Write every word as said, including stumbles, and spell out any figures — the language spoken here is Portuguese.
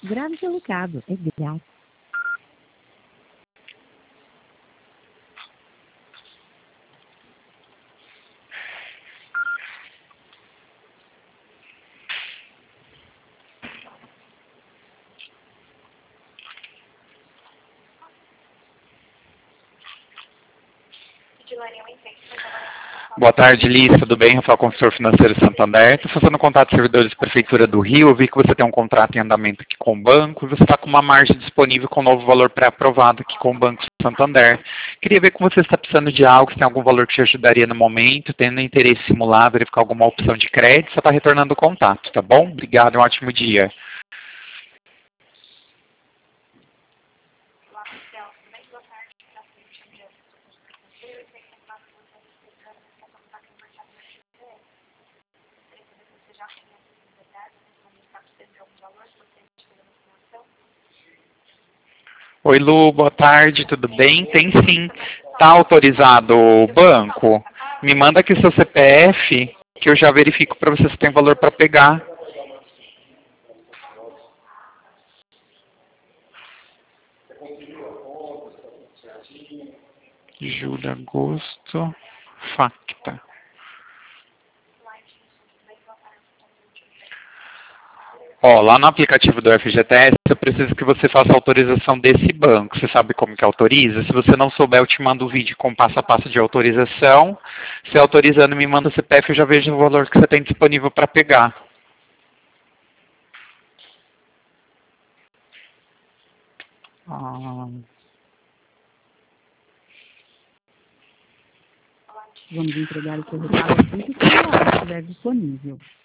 Grave seu recado. É grátis. Boa tarde, Liz. Tudo bem? Rafael, consultor financeiro Santander. Estou fazendo contato com servidores da Prefeitura do Rio. Eu vi que você tem um contrato em andamento aqui com o banco e você está com uma margem disponível com um novo valor pré-aprovado aqui com o Banco Santander. Queria ver com você se está precisando de algo, se tem algum valor que te ajudaria no momento, tendo interesse em simular, verificar alguma opção de crédito, só está retornando o contato, tá bom? Obrigado, um ótimo dia. Oi, Lu, boa tarde, tudo bem? Tem sim. Está autorizado o banco? Me manda aqui seu C P F, que eu já verifico para você se tem valor para pegar. Julho, agosto, Facta. Ó, lá no aplicativo do F G T S, eu preciso que você faça a autorização desse banco. Você sabe como que autoriza? Se você não souber, eu te mando o vídeo com passo a passo de autorização. Se autorizando, me manda o C P F, eu já vejo o valor que você tem disponível para pegar. Ah... Vamos entregar o seu recado assim que o celular estiver disponível.